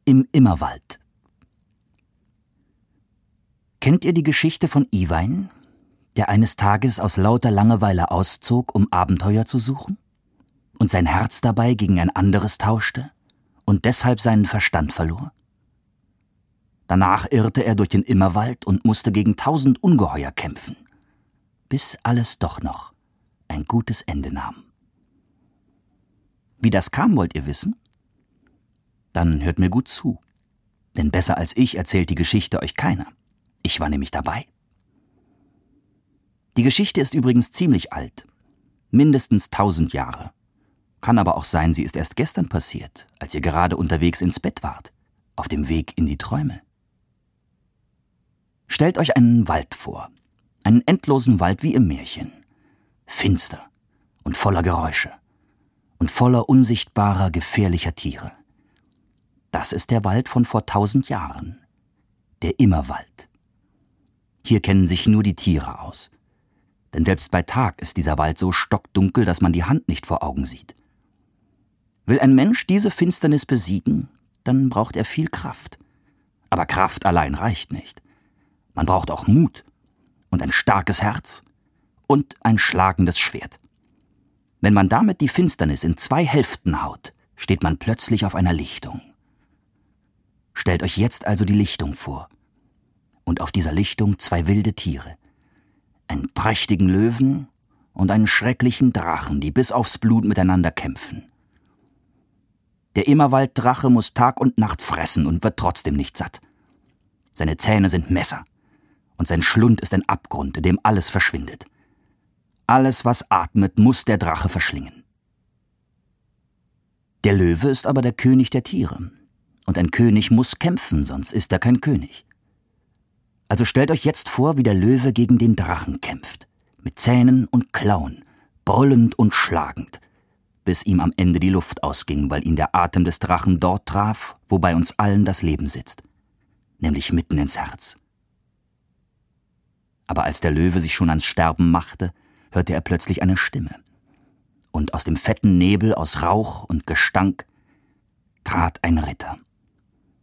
Im Immerwald. Kennt ihr die Geschichte von Iwein, der eines Tages aus lauter Langeweile auszog, um Abenteuer zu suchen und sein Herz dabei gegen ein anderes tauschte und deshalb seinen Verstand verlor? Danach irrte er durch den Immerwald und musste gegen 1000 Ungeheuer kämpfen, bis alles doch noch ein gutes Ende nahm. Wie das kam, wollt ihr wissen? Dann hört mir gut zu, denn besser als ich erzählt die Geschichte euch keiner. Ich war nämlich dabei. Die Geschichte ist übrigens ziemlich alt, mindestens 1000 Jahre. Kann aber auch sein, sie ist erst gestern passiert, als ihr gerade unterwegs ins Bett wart, auf dem Weg in die Träume. Stellt euch einen Wald vor, einen endlosen Wald wie im Märchen, finster und voller Geräusche und voller unsichtbarer, gefährlicher Tiere. Das ist der Wald von vor 1000 Jahren, der Immerwald. Hier kennen sich nur die Tiere aus, denn selbst bei Tag ist dieser Wald so stockdunkel, dass man die Hand nicht vor Augen sieht. Will ein Mensch diese Finsternis besiegen, dann braucht er viel Kraft. Aber Kraft allein reicht nicht. Man braucht auch Mut und ein starkes Herz und ein schlagendes Schwert. Wenn man damit die Finsternis in 2 Hälften haut, steht man plötzlich auf einer Lichtung. Stellt euch jetzt also die Lichtung vor. Und auf dieser Lichtung 2 wilde Tiere. Einen prächtigen Löwen und einen schrecklichen Drachen, die bis aufs Blut miteinander kämpfen. Der Immerwalddrache muss Tag und Nacht fressen und wird trotzdem nicht satt. Seine Zähne sind Messer und sein Schlund ist ein Abgrund, in dem alles verschwindet. Alles, was atmet, muss der Drache verschlingen. Der Löwe ist aber der König der Tiere. Und ein König muss kämpfen, sonst ist er kein König. Also stellt euch jetzt vor, wie der Löwe gegen den Drachen kämpft, mit Zähnen und Klauen, brüllend und schlagend, bis ihm am Ende die Luft ausging, weil ihn der Atem des Drachen dort traf, wo bei uns allen das Leben sitzt, nämlich mitten ins Herz. Aber als der Löwe sich schon ans Sterben machte, hörte er plötzlich eine Stimme. Und aus dem fetten Nebel, aus Rauch und Gestank, trat ein Ritter.